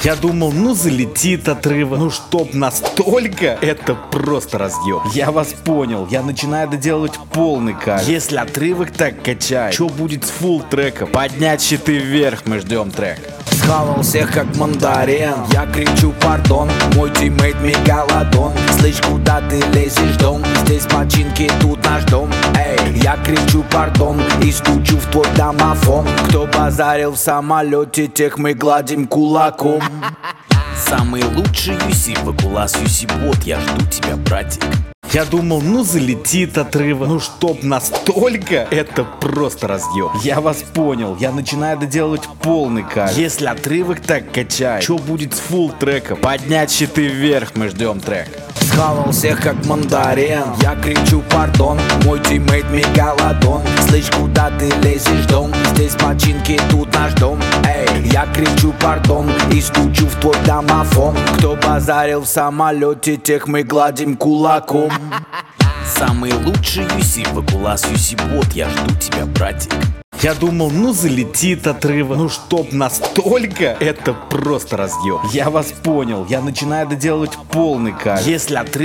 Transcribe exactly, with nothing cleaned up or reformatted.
Я думал, ну залетит отрывок. Ну чтоб настолько, это просто разъем. Я вас понял, я начинаю доделывать полный кайф. Если отрывок так качает, что будет с фулл треком? Поднять щиты вверх, мы ждем трек. Схавал всех как мандарин. Я кричу пардон, мой тиммейт мегалодон. Слышь, куда ты лезешь, дом? Здесь починки, тут наш дом. Эй, я кричу пардон и стучу в твой домофон. Кто базарил в самолете, тех мы гладим кулаком. Самый лучший ю си, Вакулас ю си бот, я жду тебя, братик. Я думал, ну залетит отрывок. Ну чтоб настолько, это просто разъем. Я вас понял, я начинаю доделывать полный кайф. Если отрывок так качает, что будет с фулл треком? Поднять щиты вверх, мы ждем трек. Схавал всех как мандарин. Я кричу пардон, мой тиммейт мегалодон. Слышь, куда ты лезешь, дом? Здесь починки, тут наш дом. Эй, я кричу пардон и стучу в твой домофон. Кто базарил в самолете, тех мы гладим кулаком. Самый лучший ю си, Вакулас ю си бот, я жду тебя, братик. Я думал, ну залетит отрывок. Ну чтоб настолько, это просто разъем. Я вас понял, я начинаю доделывать полный кайф. Если отрывок